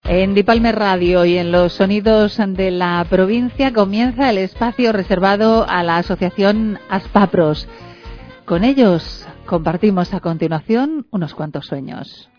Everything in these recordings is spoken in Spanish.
En Dipalme Radio y en los sonidos de la provincia comienza el espacio reservado a la asociación Aspapros. Con ellos compartimos a continuación unos cuantos sueños.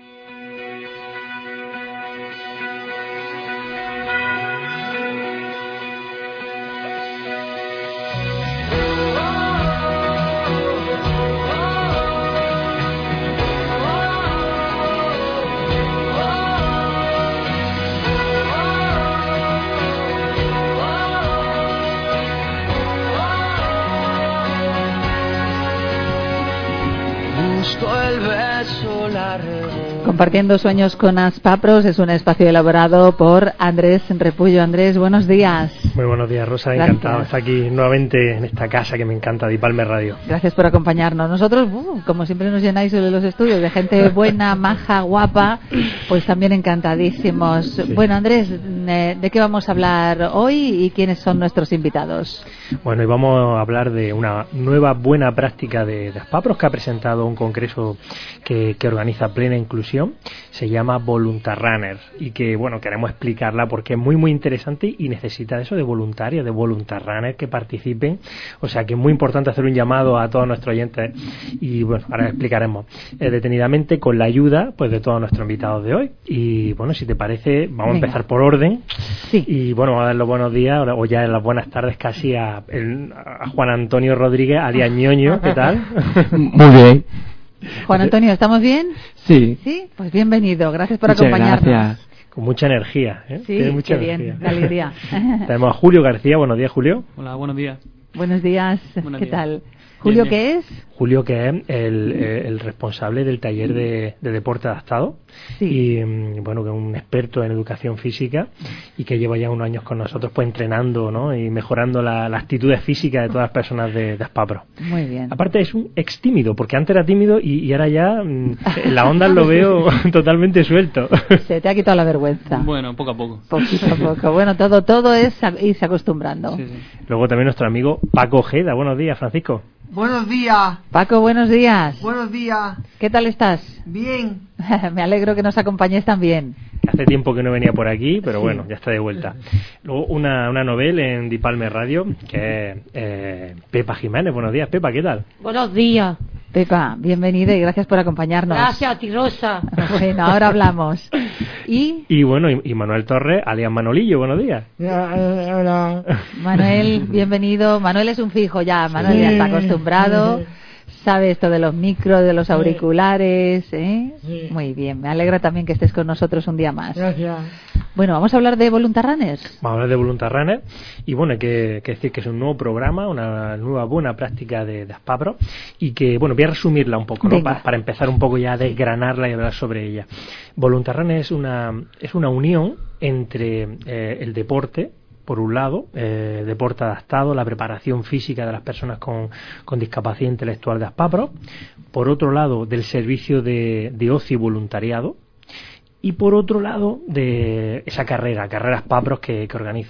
Compartiendo sueños con Aspapros es un espacio elaborado por Andrés Repullo. Andrés, buenos días. Muy buenos días, Rosa. Gracias. Encantado de estar aquí nuevamente en esta casa que me encanta, Dipalme Radio. Gracias por acompañarnos. Nosotros, como siempre nos llenáis los estudios de gente buena, maja, guapa, pues también encantadísimos. Sí. Bueno, Andrés, ¿de qué vamos a hablar hoy y quiénes son nuestros invitados? Bueno, hoy vamos a hablar de una nueva buena práctica de Aspapros que ha presentado un congreso que organiza Plena Inclusión. Se llama Voluntarrunner y que, bueno, queremos explicarla porque es muy, muy interesante y necesita eso de voluntarios, de voluntarrunners que participen. O sea que es muy importante hacer un llamado a todos nuestros oyentes y, bueno, ahora explicaremos detenidamente con la ayuda pues de todos nuestros invitados de hoy. Y, bueno, si te parece, vamos a empezar por orden. Sí. Y, bueno, vamos a dar los buenos días o ya las buenas tardes casi a Juan Antonio Rodríguez, alias Ñoño. ¿Qué tal? Muy bien. Juan Antonio, ¿estamos bien? Sí. Sí, pues bienvenido, gracias por Muchas acompañarnos. Gracias. Con mucha energía, ¿eh? Sí, tiene mucha qué energía. Bien, qué alegría. Tenemos a Julio García. Buenos días, Julio. Hola, buenos días. Buenos días, Buenos ¿qué días. tal? ¿Julio Bien, qué es? Julio, que es el responsable del taller de deporte adaptado. Sí. Y, bueno, que es un experto en educación física y que lleva ya unos años con nosotros pues entrenando, ¿no? Y mejorando las actitudes físicas de todas las personas de Aspapros. Muy bien. Aparte es un ex tímido, porque antes era tímido y ahora ya en la onda lo veo totalmente suelto. Se te ha quitado la vergüenza. Bueno, poco a poco. Poquito a poco. Bueno, todo es irse acostumbrando. Sí, sí. Luego también nuestro amigo Paco Ojeda. Buenos días, Francisco. Buenos días. Paco, buenos días. Buenos días. ¿Qué tal estás? Bien. Me alegro que nos acompañes también. Hace tiempo que no venía por aquí, pero bueno, ya está de vuelta. Luego una novela en Dipalme Radio, que es Pepa Jiménez. Buenos días, Pepa, ¿qué tal? Buenos días. Pepa, bienvenida y gracias por acompañarnos. Gracias a ti, Rosa. Bueno, ahora hablamos. Y bueno, y Manuel Torres, alias Manolillo, buenos días. Hola. Manuel, bienvenido. Manuel es un fijo ya, Manuel ya está acostumbrado. Sabe esto de los micros, de los auriculares, ¿eh? Sí. Muy bien, me alegra también que estés con nosotros un día más. Gracias. Bueno, vamos a hablar de Voluntarrunners. Vamos a hablar de Voluntarrunners y bueno, hay que decir que es un nuevo programa, una nueva buena práctica de Aspapros y que, bueno, voy a resumirla un poco, ¿no? Para empezar un poco ya a desgranarla y hablar sobre ella. Voluntarrunners es una unión entre el deporte, por un lado, deporte adaptado, la preparación física de las personas con discapacidad intelectual de Aspapros, por otro lado, del servicio de ocio y voluntariado, y por otro lado de esa carrera Aspapros que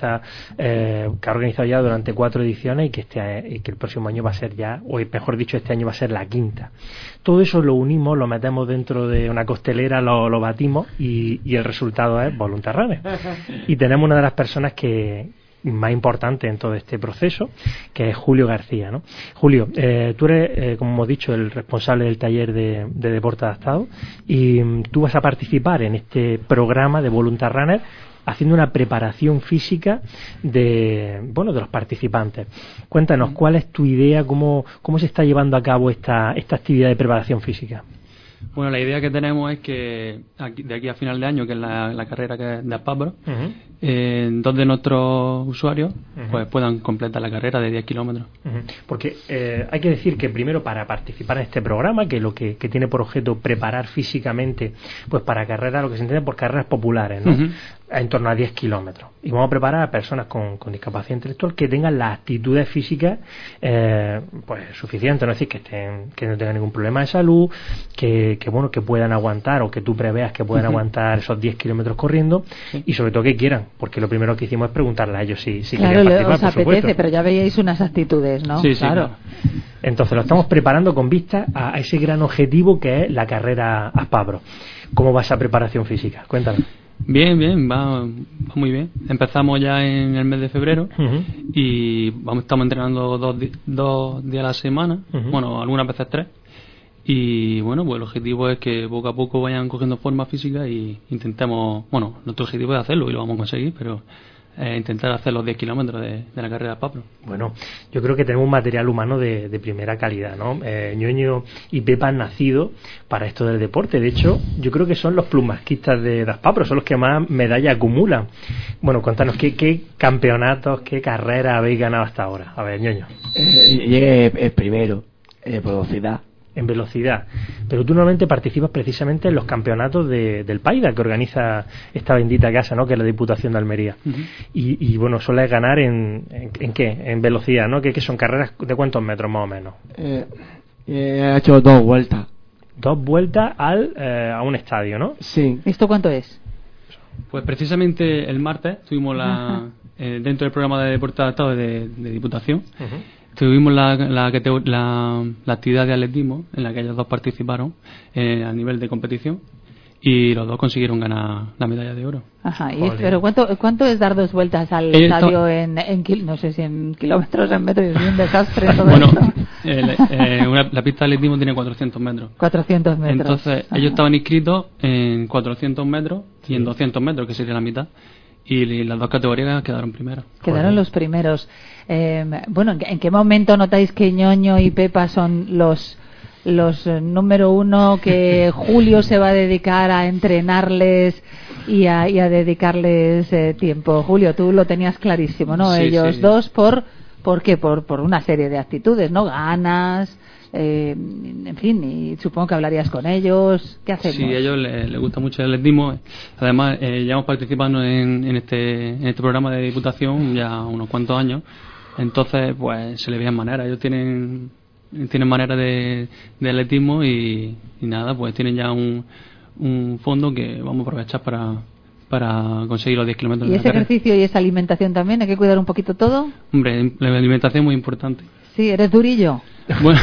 ha organizado ya durante 4 ediciones y que el próximo año va a ser ya, o mejor dicho, este año va a ser la 5ª. Todo eso lo unimos, lo metemos dentro de una costelera, lo batimos y el resultado es Voluntarrunners. Y tenemos una de las personas más importante en todo este proceso, que es Julio García, ¿no? Julio, tú eres, como hemos dicho, el responsable del taller de deporte adaptado y tú vas a participar en este programa de Voluntarrunners haciendo una preparación física de los participantes. Cuéntanos, ¿cuál es tu idea? ¿Cómo se está llevando a cabo esta actividad de preparación física? Bueno, la idea que tenemos es que de aquí a final de año, que es la carrera que es de Aspapros, donde nuestros usuarios pues puedan completar la carrera de 10 kilómetros. Porque hay que decir que primero, para participar en este programa, que lo que tiene por objeto preparar físicamente pues para carreras, lo que se entiende por carreras populares, ¿no? En torno a 10 kilómetros. Y vamos a preparar a personas con discapacidad intelectual que tengan las actitudes físicas pues suficientes, ¿no? Es decir, que no tengan ningún problema de salud, que puedan aguantar, o que tú preveas que puedan aguantar esos 10 kilómetros corriendo, y sobre todo que quieran, porque lo primero que hicimos es preguntarle a ellos si claro, querían participar, os por apetece, supuesto. pero ya veíais unas actitudes, ¿no? Sí, claro. Entonces lo estamos preparando con vista a ese gran objetivo que es la carrera Aspapros. ¿Cómo va esa preparación física? Cuéntame. Bien, va muy bien. Empezamos ya en el mes de febrero y estamos entrenando dos días a la semana, bueno, algunas veces 3. Y bueno, pues el objetivo es que poco a poco vayan cogiendo forma física y intentemos, bueno, nuestro objetivo es hacerlo y lo vamos a conseguir, pero intentar hacer los 10 kilómetros de la carrera de Papro. Bueno, yo creo que tenemos un material humano de primera calidad, ¿no? Ñoño y Pepa han nacido para esto del deporte. De hecho, yo creo que son los plusmasquistas de Daspapro, son los que más medallas acumulan. Bueno, cuéntanos, ¿qué campeonatos, qué carreras habéis ganado hasta ahora? A ver, Ñoño. Llegué primero, por velocidad. En velocidad, pero tú normalmente participas precisamente en los campeonatos del Paida que organiza esta bendita casa, ¿no? Que es la Diputación de Almería. Y bueno, sueles ganar en qué, en velocidad, ¿no? Que son carreras de cuántos metros más o menos. He hecho 2 vueltas. 2 vueltas a un estadio, ¿no? Sí. ¿Esto cuánto es? Pues precisamente el martes tuvimos dentro del programa de deporte adaptado de Diputación. Tuvimos la actividad de atletismo en la que ellos dos participaron a nivel de competición y los dos consiguieron ganar la medalla de oro. Ajá, pero ¿cuánto es dar 2 vueltas al estadio no sé si en kilómetros, en metros? Es un desastre todo bueno, esto. La pista de atletismo tiene 400 metros. 400 metros. Entonces, ellos estaban inscritos en 400 metros y en 200 metros, que sería la mitad. Y las 2 categorías quedaron primeros. Quedaron los primeros. Bueno, ¿en qué momento notáis que Ñoño y Pepa son los número 1, que Julio se va a dedicar a entrenarles y a dedicarles tiempo? Julio, tú lo tenías clarísimo, ¿no? Sí, Ellos dos, ¿por qué? Por una serie de actitudes, ¿no? Ganas, en fin, y supongo que hablarías con ellos. ¿Qué hacemos? Sí, a ellos les gusta mucho el atletismo. Además, llevamos participando en este programa de Diputación ya unos cuantos años. Entonces, pues se les veían maneras. Ellos tienen maneras de atletismo y nada, pues tienen ya un fondo que vamos a aprovechar para conseguir los 10 kilómetros. ¿Y ese ejercicio y esa alimentación también? ¿Hay que cuidar un poquito todo? Hombre, la alimentación es muy importante. Sí, ¿eres durillo? Bueno,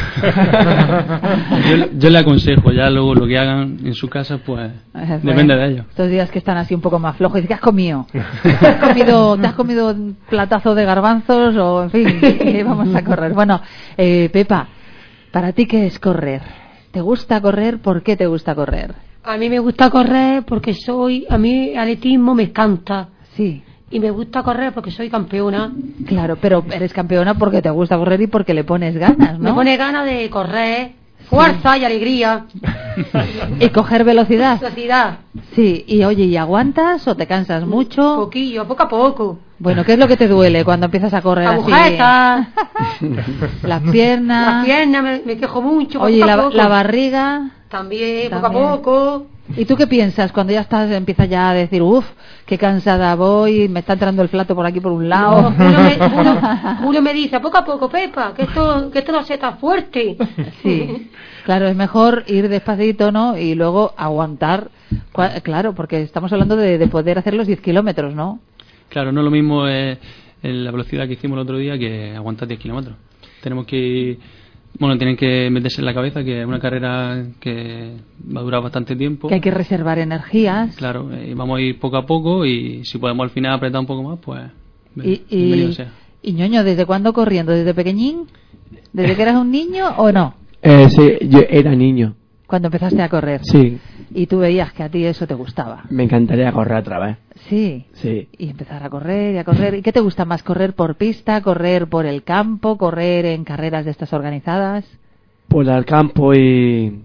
yo le aconsejo, ya luego lo que hagan en su casa, pues depende de ellos. Estos días que están así un poco más flojos, ¿qué has comido? ¿Te has comido un platazo de garbanzos o en fin, vamos a correr? Bueno, Pepa, ¿para ti qué es correr? ¿Te gusta correr? ¿Por qué te gusta correr? A mí me gusta correr porque a mí atletismo me encanta. Sí. Y me gusta correr porque soy campeona. Claro, pero eres campeona porque te gusta correr y porque le pones ganas, ¿no? Me pone ganas de correr, fuerza y alegría. ¿Y coger velocidad? Velocidad. Sí, y oye, ¿y aguantas o te cansas mucho? Poquillo, poco a poco. Bueno, ¿qué es lo que te duele cuando empiezas a correr así? Agujetas. Las piernas. Las piernas, me quejo mucho. Oye, poco a poco. La barriga. También, poco a poco. ¿Y tú qué piensas cuando ya empiezas ya a decir, uff, qué cansada voy, me está entrando el flato por aquí por un lado? No, Julio me dice, poco a poco, Pepa, que esto no sea tan fuerte. Sí, claro, es mejor ir despacito, ¿no? Y luego aguantar, claro, porque estamos hablando de poder hacer los 10 kilómetros, ¿no? Claro, no es lo mismo en la velocidad que hicimos el otro día que aguantar 10 kilómetros. Tenemos que tienen que meterse en la cabeza que es una carrera que va a durar bastante tiempo. Que hay que reservar energías. Claro, y vamos a ir poco a poco y si podemos al final apretar un poco más, pues bienvenido sea. ¿Y Ñoño, desde cuándo corriendo? ¿Desde pequeñín? ¿Desde que eras un niño o no? Sí, yo era niño. ¿Cuando empezaste a correr? Sí. ¿Y tú veías que a ti eso te gustaba? Me encantaría correr otra vez. Sí. Sí. Y empezar a correr y a correr. ¿Y qué te gusta más? ¿Correr por pista? ¿Correr por el campo? ¿Correr en carreras de estas organizadas? Por el campo y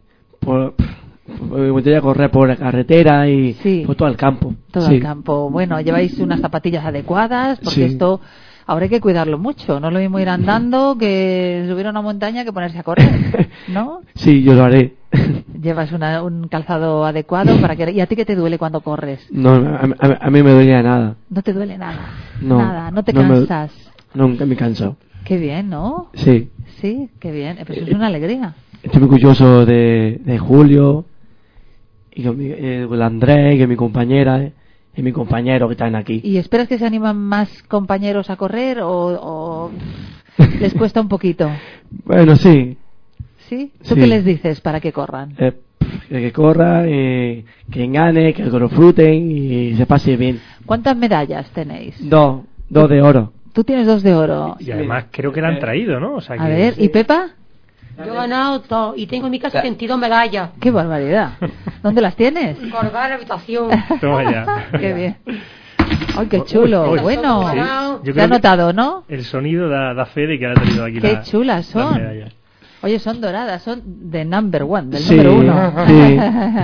me gustaría correr por la carretera y por todo el campo. Todo el campo. Bueno, lleváis unas zapatillas adecuadas porque esto ahora hay que cuidarlo mucho. No es lo mismo ir andando que subir a una montaña que ponerse a correr, ¿no? Sí, yo lo haré. Llevas un calzado adecuado para que... ¿Y a ti qué te duele cuando corres? No, a mí me duele nada. ¿No te duele nada? No. Nada, no te cansas. Nunca me canso. Qué bien, ¿no? Sí. Sí, qué bien. Pues es una alegría. Estoy muy orgulloso de Julio y con Andrés, que es mi compañera y mi compañero que están aquí. ¿Y esperas que se animan más compañeros a correr o les cuesta un poquito? Bueno, sí. ¿Sí? ¿Tú qué les dices para que corran? que corra, que gane, que lo disfruten y se pase bien. ¿Cuántas medallas tenéis? Dos de oro. Tú tienes 2 de oro. Y además creo que la han traído, ¿no? O sea, A ver, ¿y Pepa? Yo he ganado 2 y tengo en mi casa 22 medallas. ¡Qué barbaridad! ¿Dónde las tienes? Colgar en la habitación. Toma ya. ¡Qué bien! ¡Ay, qué chulo! Uy, uy. Bueno, Sí, yo te ha creo que notado, ¿no? el sonido da fe de que ha traído aquí ¡Qué las chulas son! medallas. Oye, son doradas, son de number one, del Sí, número 1. sí.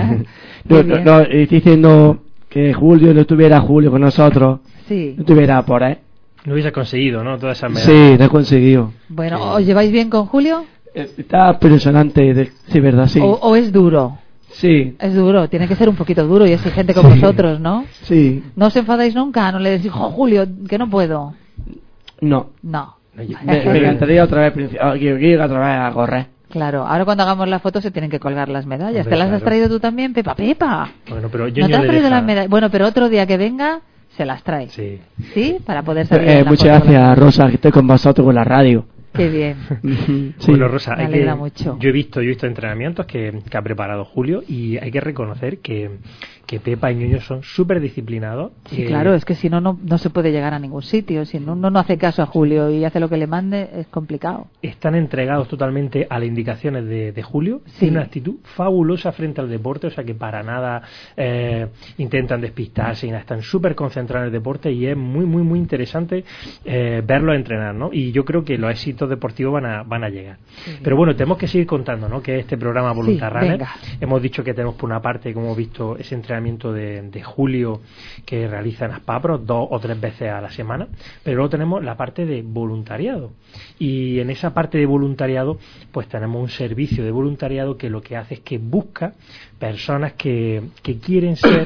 Qué bien. Estoy diciendo que Julio no estuviera Julio con nosotros, Sí. no estuviera por ahí. No hubiese conseguido, ¿no? Todas esas medallas. Sí, lo he conseguido. Bueno, ¿os lleváis bien con Julio? Está impresionante, sí, verdad, sí. ¿O es duro? Sí, Es duro, tiene que ser un poquito duro y exigente con vosotros, ¿no? sí, ¿No os enfadáis nunca? ¿No le decís, "Jo, Julio, que no puedo"? no. No. Me encantaría otra vez, quiero otra vez a correr. Claro, ahora cuando hagamos la foto se tienen que colgar las medallas. Hombre, ¿Te las has claro. traído tú también, Pepa? ¡Pepa! Bueno, pero ¿No te has le traído deja- las medallas? Bueno, pero otro día que venga se las trae. Sí. ¿Sí? Para poder salir en la Muchas foto con las- gracias, Rosa, que estoy con vosotros con la radio. Qué bien. Sí. Bueno, Rosa, Me alegra mucho. yo he visto entrenamientos que ha preparado Julio y hay que reconocer que Pepa y Ñuño son súper disciplinados. Sí, claro, es que si no, no se puede llegar a ningún sitio. Si uno no hace caso a Julio y hace lo que le mande, es complicado. Están entregados totalmente a las indicaciones de Julio. Sí. Tienen una actitud fabulosa frente al deporte, o sea que para nada intentan despistarse y nada, están súper concentrados en el deporte y es muy, muy, muy interesante verlos entrenar, ¿no? Y yo creo que los éxitos deportivos van a llegar. Sí. Pero bueno, tenemos que seguir contando, ¿no? Que este programa Voluntad Sí, Runner, venga. hemos dicho que tenemos por una parte, como hemos visto, ese entrenamiento de Julio que realiza en Aspapro 2 o 3 veces a la semana, pero luego tenemos la parte de voluntariado y en esa parte de voluntariado pues tenemos un servicio de voluntariado que lo que hace es que busca personas que quieren ser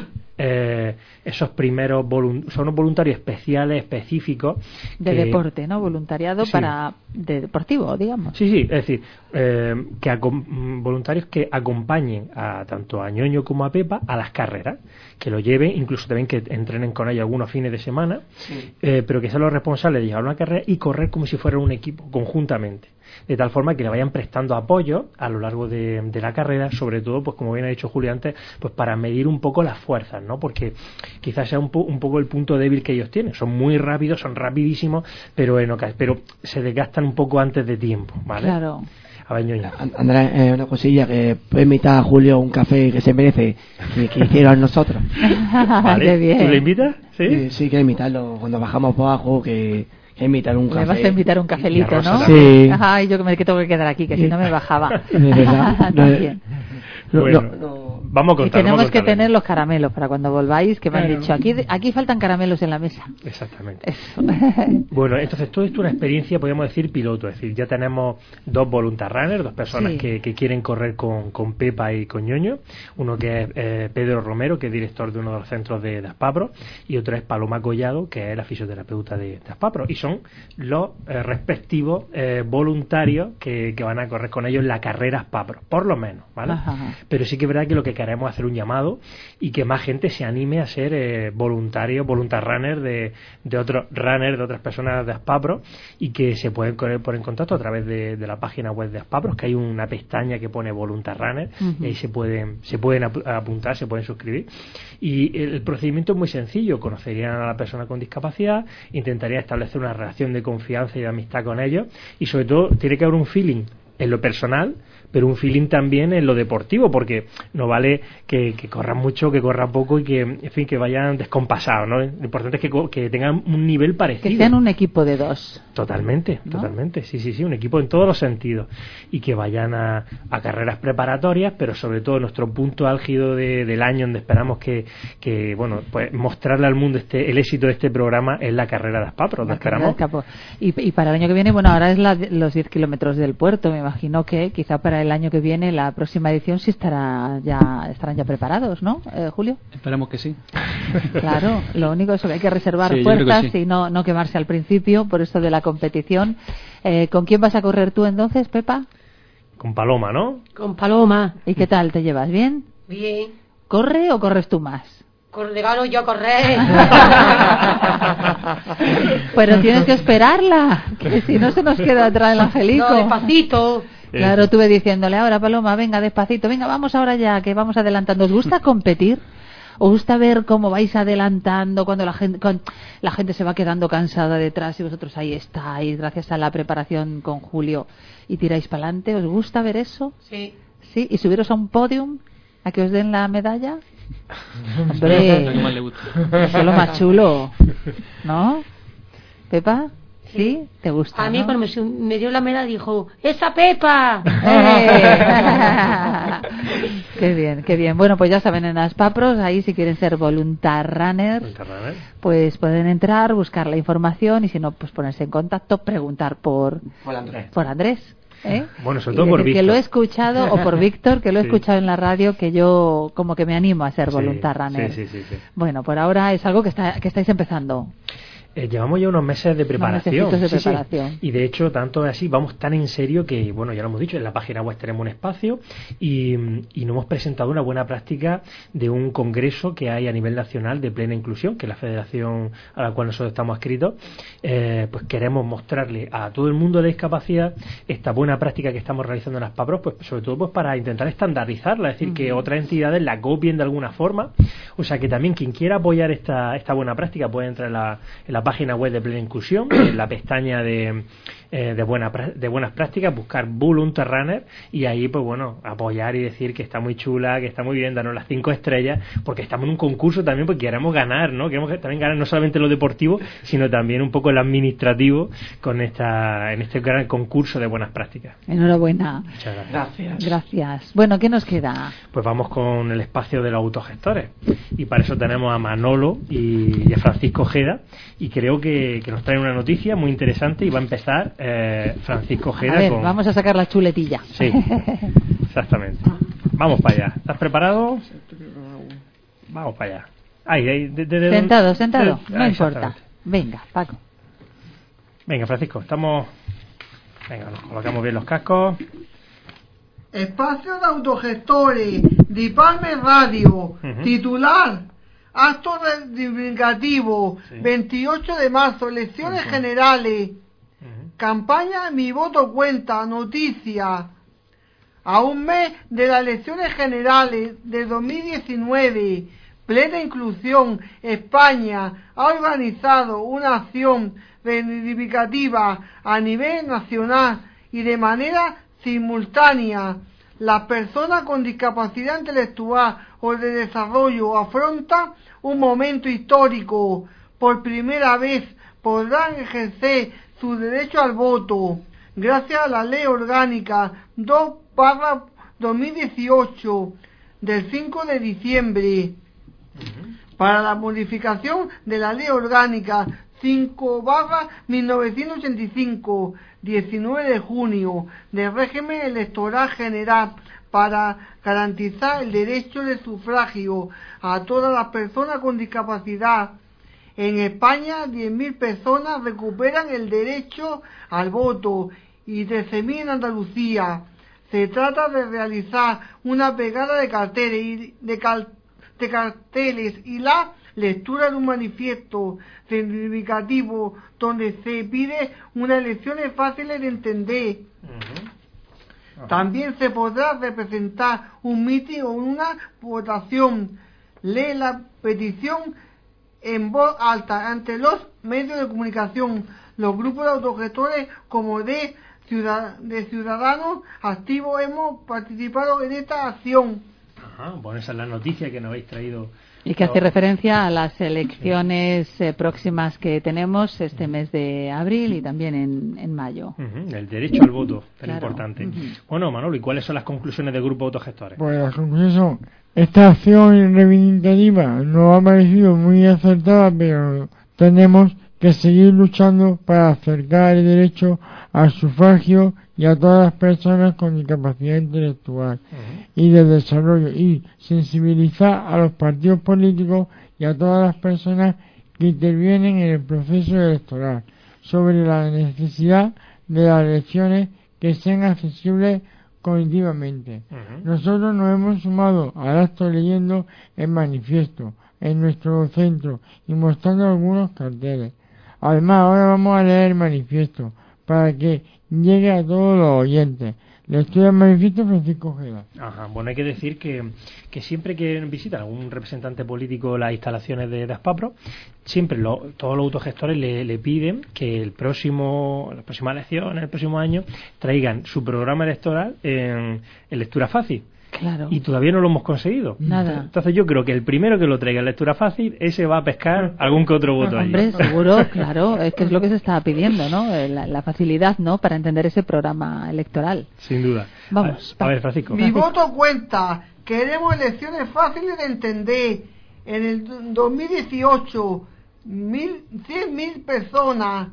esos primeros son unos voluntarios especiales, específicos De que- deporte, ¿no? Voluntariado Sí. para de deportivo, digamos. Sí, es decir, voluntarios que acompañen tanto a Ñoño como a Pepa a las carreras, que lo lleven, incluso también que entrenen con ellos algunos fines de semana, pero que sean los responsables de llevar una carrera y correr como si fuera un equipo, conjuntamente, de tal forma que le vayan prestando apoyo a lo largo de la carrera, sobre todo, pues como bien ha dicho Julio antes, pues para medir un poco las fuerzas, ¿no? Porque quizás sea un poco el punto débil que ellos tienen, son muy rápidos, son rapidísimos, pero pero se desgastan un poco antes de tiempo, ¿vale? Claro. A ver, Ñoño. Andrés, una cosilla que puede invitar a Julio un café que se merece que hicieron nosotros. ¿Vale? Qué bien. ¿Tú le invitas? ¿Sí? Sí, que invitarlo cuando bajamos por abajo, que invitar un café. Le vas a invitar un Y a cafelito, Rosa ¿no? también. Sí. Ay, yo que tengo que quedar aquí, que si no me bajaba. De verdad. También. Bueno, vamos a Y contar. tenemos que tener los caramelos para cuando volváis, que me han dicho, aquí faltan caramelos en la mesa. Exactamente. Eso. Bueno, entonces todo esto es una experiencia, podríamos decir, piloto. Es decir, ya tenemos 2 voluntad runners, 2 personas Sí. que quieren correr con Pepa y con Ñoño. Uno que es Pedro Romero, que es director de uno de los centros de Aspapro, y otro es Paloma Collado, que es la fisioterapeuta de Aspapro. Y son los respectivos voluntarios que van a correr con ellos en la carrera Aspapro, por lo menos, ¿vale? Ajá. Pero sí que es verdad que lo que queremos es hacer un llamado y que más gente se anime a ser voluntarios, voluntad runner de otros runners, de otras personas de Aspapro, y que se pueden poner en contacto a través de la página web de Aspapro, que hay una pestaña que pone voluntad runner, y ahí se pueden apuntar, se pueden suscribir. Y el procedimiento es muy sencillo: conocerían a la persona con discapacidad, intentaría establecer una relación de confianza y de amistad con ellos, y sobre todo tiene que haber un feeling en lo personal, pero un feeling también en lo deportivo, porque no vale que corran mucho, que corran poco y que, en fin, que vayan descompasados, ¿no? Lo importante es que tengan un nivel parecido. Que sean un equipo de 2. Totalmente, ¿no? totalmente, sí, un equipo en todos los sentidos, y que vayan a carreras preparatorias, pero sobre todo nuestro punto álgido del año, donde esperamos que bueno, pues mostrarle al mundo el éxito de este programa es la carrera de Aspapro, donde esperamos. Y para el año que viene, bueno, ahora es los 10 kilómetros del puerto. Me imagino que quizá para el año que viene, la próxima edición, sí estarán ya preparados, ¿no, Julio? Esperemos que sí. Claro, lo único es que hay que reservar Sí, yo creo que fuerzas sí. y no quemarse al principio por esto de la competición. ¿Con quién vas a correr tú entonces, Pepa? Con Paloma, ¿no? Con Paloma. ¿Y qué tal? ¿Te llevas bien? Bien. ¿Corre o corres tú más? Le gano yo a correr. Pero tienes que esperarla, que si no se nos queda atrás el angelico. No, despacito. Claro, tuve diciéndole, ahora Paloma, venga despacito, venga, vamos ahora ya, que vamos adelantando. ¿Os gusta competir? ¿Os gusta ver cómo vais adelantando cuando la gente se va quedando cansada detrás y vosotros ahí estáis, gracias a la preparación con Julio, y tiráis para adelante? ¿Os gusta ver eso? Sí. ¿Sí? ¿Y subiros a un podium a que os den la medalla? Hombre, Lo que más le gusta. eso es lo más chulo, ¿no? ¿Pepa? ¿Sí? ¿Te gusta? A mí ¿no? cuando me dio la medalla dijo, ¡esa Pepa! Qué bien, qué bien. Bueno, pues ya saben, en Aspapros, ahí si quieren ser voluntarios, pues pueden entrar, buscar la información y si no, pues ponerse en contacto, preguntar por Andrés. ¿Eh? Bueno, sobre todo por Víctor. Que lo he escuchado, o por Víctor, que lo he sí. escuchado en la radio, que yo como que me animo a ser voluntaria. Sí. Bueno, por ahora es algo que estáis empezando. Llevamos ya unos meses de preparación. Sí. Y de hecho, tanto es así, vamos tan en serio que, bueno, ya lo hemos dicho, en la página web tenemos un espacio y nos hemos presentado una buena práctica de un congreso que hay a nivel nacional de plena inclusión, que es la federación a la cual nosotros estamos adscritos. Pues queremos mostrarle a todo el mundo de discapacidad esta buena práctica que estamos realizando en Aspapros, pues sobre todo pues para intentar estandarizarla, es decir, que otras entidades la copien de alguna forma. O sea que también quien quiera apoyar esta buena práctica puede entrar en la página web de Plena Inclusión, en la pestaña de buenas prácticas, buscar Volunteer Runner y ahí pues bueno, apoyar y decir que está muy chula, que está muy bien, darnos las 5 estrellas, porque estamos en un concurso también, porque queremos ganar, ¿no? Queremos también ganar no solamente lo deportivo, sino también un poco el administrativo en este gran concurso de buenas prácticas. Enhorabuena. Muchas gracias. Gracias. Bueno, ¿qué nos queda? Pues vamos con el espacio de los autogestores y para eso tenemos a Manolo y a Francisco Ojeda y creo que nos traen una noticia muy interesante y va a empezar Francisco Ojeda. A ver, vamos a sacar la chuletilla. Sí, exactamente. Vamos para allá. ¿Estás preparado? Vamos para allá. Sentado. No importa. Venga, Paco. Venga, Francisco, estamos... Venga, nos colocamos bien los cascos. Espacio de autogestores, Dipalme Radio, titular, acto reivindicativo, 28 de marzo, elecciones generales, campaña Mi Voto Cuenta, noticia. A un mes de las elecciones generales de 2019, Plena Inclusión, España ha organizado una acción reivindicativa a nivel nacional y de manera simultánea. Las personas con discapacidad intelectual o de desarrollo afrontan un momento histórico. Por primera vez podrán ejercer su derecho al voto gracias a la Ley Orgánica 2/2018 del 5 de diciembre para la modificación de la Ley Orgánica 5/1985, 19 de junio, del régimen electoral general para garantizar el derecho de sufragio a todas las personas con discapacidad. En España, 10.000 personas recuperan el derecho al voto y 13.000 en Andalucía. Se trata de realizar una pegada de carteles y la lectura de un manifiesto reivindicativo donde se pide unas elecciones fáciles de entender. También se podrá representar un mitin o una votación. Lee la petición en voz alta ante los medios de comunicación, los grupos de autogestores como de ciudadanos activos hemos participado en esta acción. Bueno, esa es la noticia que nos habéis traído. Y que hace referencia a las elecciones próximas que tenemos este mes de abril y también en mayo. El derecho al voto, tan importante. Bueno, Manolo, ¿y cuáles son las conclusiones del grupo de autogestores? Pues las conclusiones son: esta acción reivindicativa nos ha parecido muy acertada, pero tenemos que seguir luchando para acercar el derecho al sufragio y a todas las personas con discapacidad intelectual y de desarrollo, y sensibilizar a los partidos políticos y a todas las personas que intervienen en el proceso electoral sobre la necesidad de las elecciones que sean accesibles cognitivamente. Nosotros nos hemos sumado al acto leyendo el manifiesto en nuestro centro y mostrando algunos carteles. Además, ahora vamos a leer el manifiesto para que llegue a todos los oyentes. Lectura del Manifiesto Francisco Ojeda. Ajá, bueno, hay que decir que siempre que visitan algún representante político las instalaciones de Aspapro, siempre todos los autogestores le piden que las próximas elecciones, el próximo año, traigan su programa electoral en lectura fácil. Claro. Y todavía no lo hemos conseguido. Nada. Entonces yo creo que el primero que lo traiga en lectura fácil, ese va a pescar algún que otro voto. Hombre, seguro, claro, es que es lo que se estaba pidiendo, ¿no? La facilidad, ¿no? Para entender ese programa electoral. Sin duda. Vamos. A ver, Francisco. Mi voto cuenta. Queremos elecciones fáciles de entender. En el 2018, 100.000 personas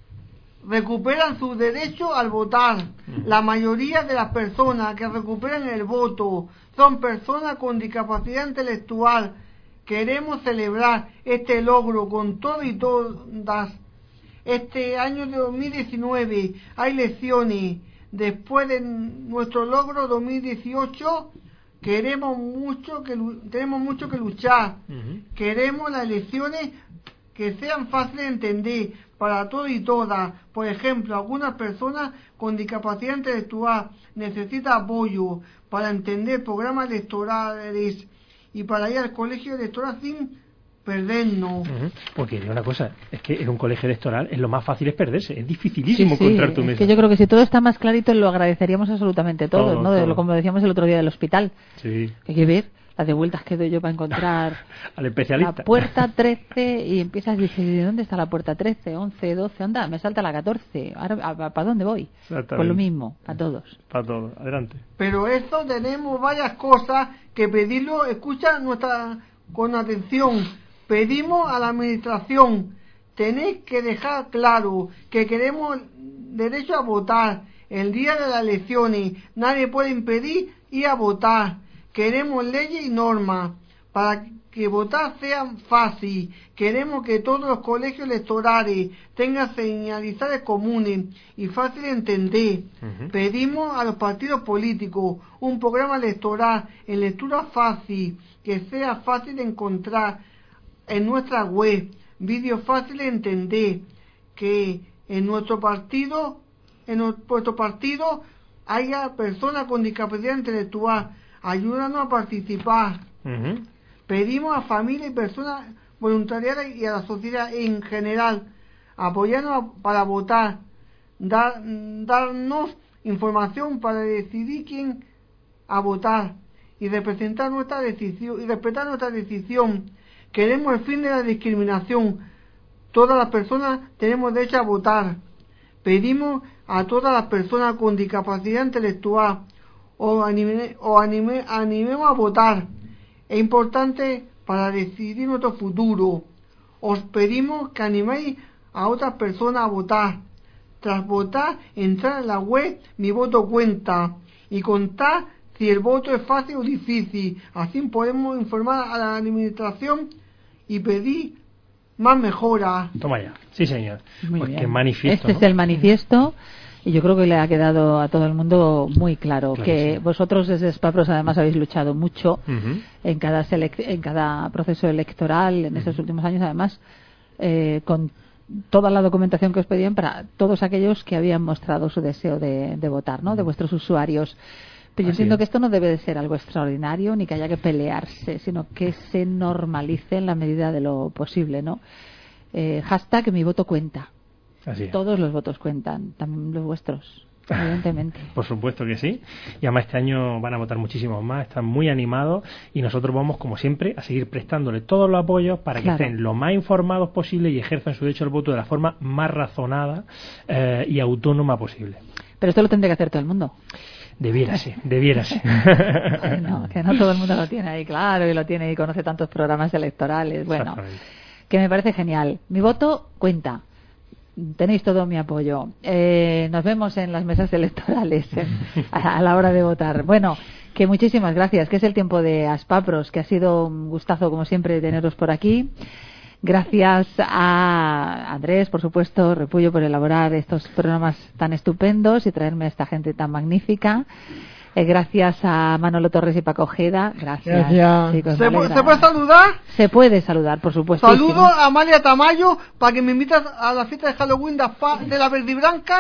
recuperan su derecho al votar. La mayoría de las personas que recuperan el voto son personas con discapacidad intelectual. Queremos celebrar este logro con todo y todas. Este año de 2019 hay elecciones. Después de nuestro logro 2018 tenemos mucho que luchar. Queremos las elecciones que sean fáciles de entender para todos y todas. Por ejemplo, algunas personas con discapacidad intelectual necesitan apoyo para entender programas electorales y para ir al colegio electoral sin perdernos. Porque una cosa, es que en un colegio electoral es lo más fácil es perderse, es dificilísimo encontrar tu mesa. Es que yo creo que si todo está más clarito lo agradeceríamos absolutamente todos, ¿no? Todo. Como decíamos el otro día del hospital. Sí. Hay que ver las de vueltas que doy yo para encontrar al especialista. La puerta 13 y empiezas y dices, ¿de dónde está la puerta 13, 11, 12? Anda, me salta la 14. Ahora, ¿para dónde voy? Pues lo mismo, a todos. Para todos, adelante. Pero eso tenemos varias cosas que pedirlo, escucha con atención. Pedimos a la administración, tenéis que dejar claro que queremos derecho a votar. El día de las elecciones nadie puede impedir ir a votar. Queremos leyes y normas para que votar sea fácil. Queremos que todos los colegios electorales tengan señalizadores comunes y fácil de entender. Pedimos a los partidos políticos un programa electoral en lectura fácil, que sea fácil de encontrar en nuestra web, vídeos fáciles de entender, que en nuestro partido haya personas con discapacidad intelectual. Ayúdanos a participar. Pedimos a familias y personas voluntarias y a la sociedad en general apoyarnos para votar, darnos información para decidir quién a votar y representar nuestra decisión y respetar nuestra decisión. Queremos el fin de la discriminación. Todas las personas tenemos derecho a votar. Pedimos a todas las personas con discapacidad intelectual animemos a votar. Es importante para decidir nuestro futuro. Os pedimos que animéis a otras personas a votar. Tras votar, entrar en la web Mi Voto Cuenta y contar si el voto es fácil o difícil. Así podemos informar a la administración y pedir más mejoras. Toma ya. Sí, señor. Muy bien. Qué manifiesto, Este es el manifiesto. Y yo creo que le ha quedado a todo el mundo muy claro que vosotros desde Aspapros además habéis luchado mucho en cada proceso electoral en estos últimos años, además con toda la documentación que os pedían para todos aquellos que habían mostrado su deseo de votar, ¿no? De vuestros usuarios. Pero yo entiendo que esto no debe de ser algo extraordinario ni que haya que pelearse, sino que se normalice en la medida de lo posible, ¿no? Hashtag Mi Voto Cuenta. Así es. Todos los votos cuentan, también los vuestros, evidentemente. Por supuesto que sí. Y además este año van a votar muchísimos más, están muy animados y nosotros vamos, como siempre, a seguir prestándole todos los apoyos para que estén lo más informados posible y ejerzan su derecho al voto de la forma más razonada y autónoma posible. Pero esto lo tendría que hacer todo el mundo. Debiérase. No, que no todo el mundo lo tiene ahí claro y lo tiene y conoce tantos programas electorales. Bueno, que me parece genial. Mi voto cuenta. Tenéis todo mi apoyo. Nos vemos en las mesas electorales a la hora de votar. Bueno, que muchísimas gracias, que es el tiempo de Aspapros, que ha sido un gustazo como siempre teneros por aquí. Gracias a Andrés, por supuesto, Repullo, por elaborar estos programas tan estupendos y traerme a esta gente tan magnífica. Gracias a Manolo Torres y Paco Ojeda. Gracias. Chicos, ¿Se puede saludar? Se puede saludar, por supuesto. Saludo a Amalia Tamayo para que me invitas a la fiesta de Halloween de la Verde y Blanca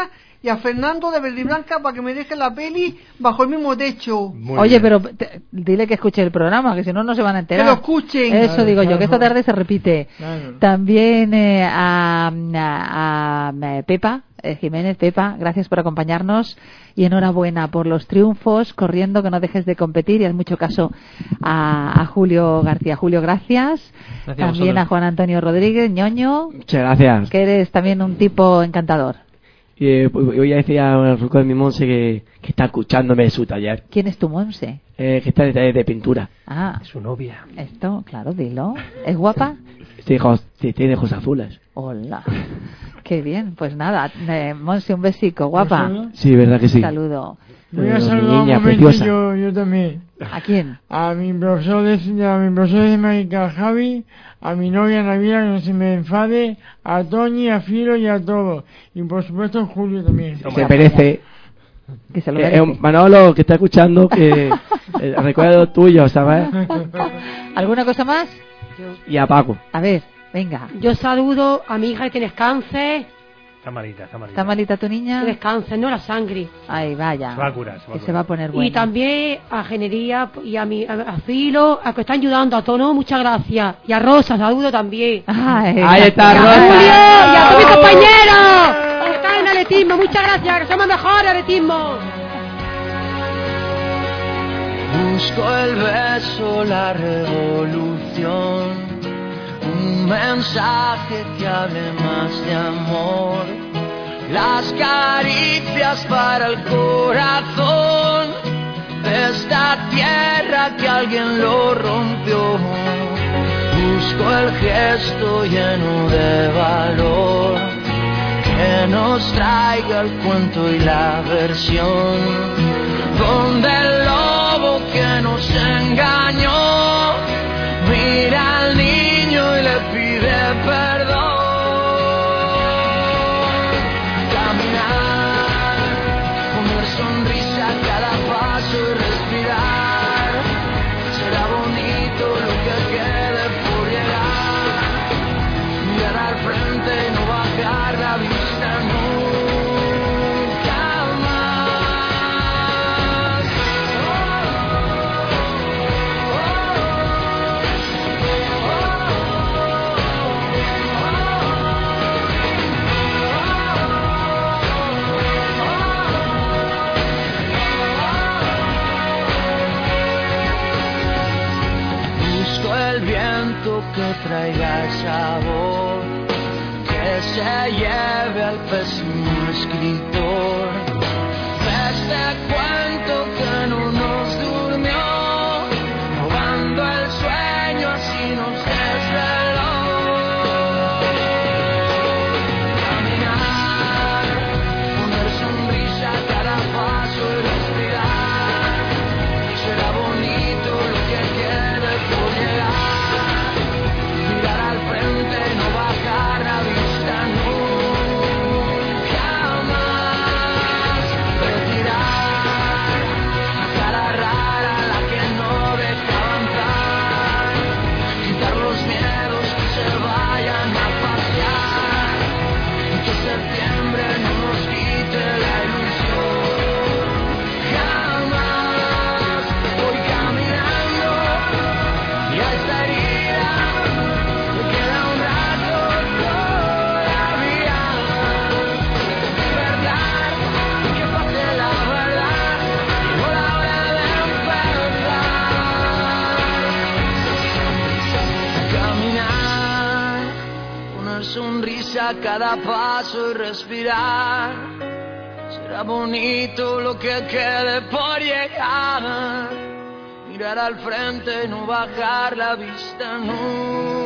y a Fernando de Verdiblanca para que me deje la peli bajo el mismo techo. Oye, pero dile que escuche el programa, que si no, no se van a enterar. Que lo escuchen. Eso claro, digo yo, que esta tarde se repite. Claro. También a Pepa Jiménez. Pepa, gracias por acompañarnos y enhorabuena por los triunfos, corriendo, que no dejes de competir, y haz mucho caso a Julio García. Julio, gracias también a Juan Antonio Rodríguez, ñoño. Muchas gracias. Que eres también un tipo encantador. Voy a decir a Ruco de mi Monse que está escuchándome de su taller. ¿Quién es tu Monse? Que está en el taller de pintura. Ah, su novia. Esto, claro, dilo. ¿Es guapa? Sí, tiene ojos azules. Hola. Qué bien, pues nada, Monse, un besico, guapa. Sí, verdad que sí. Un saludo. Voy a saludar un momento yo también. ¿A quién? A mi profesor de mágica, Javi, a mi novia Navidad, que no se me enfade, a Toñi, a Filo y a todos. Y por supuesto a Julio también. Se merece. Que se lo merece. Manolo, que está escuchando, que recuerda lo tuyo, ¿sabes? ¿Alguna cosa más? Y a Paco. A ver, venga. Yo saludo a mi hija que tiene cáncer. Está malita. ¿Está malita tu niña? Que descanse, no la sangre. Ay, vaya. Se va a curar. Que se va a poner buena. Y también a Genería y a Filo, a que están ayudando a todos, muchas gracias. Y a Rosa, saludo también. Ay, ahí está Rosa. Julio y a todos mis compañeros que están en atletismo, muchas gracias, que somos mejores atletismo. Busco el beso, la revolución, un mensaje que hable más de amor, las caricias para el corazón de esta tierra que alguien lo rompió. Busco el gesto lleno de valor que nos traiga el cuento y la versión, donde el lobo que nos engañó mira al niño y le pide perdón. Caminar, poner sonrisa a cada paso y respirar, será bonito lo que quede por llegar, mirar al frente y no bajar la vista nunca más. Busco el viento que traiga el sabor, que se lleve al pésimo escritor de este cuento que no nos durmió, robando el sueño así nos desveló. Caminar, poner sonrisa a cada paso y respirar, será bonito lo que quede por llegar, mirar al frente y no bajar la vista nunca más, retirar la cara rara, la que no deja avanzar, quitar los miedos que se vayan a pasear, y que septiembre no nos quite la ilusión. Jamás voy caminando y a esta herida me queda un rato todavía. Verdad, que pase la verdad, llegó la hora de empezar. Caminar, poner sonrisa a cada paso y respirar, será bonito lo que quede por llegar, mirar al frente y no bajar la vista nunca.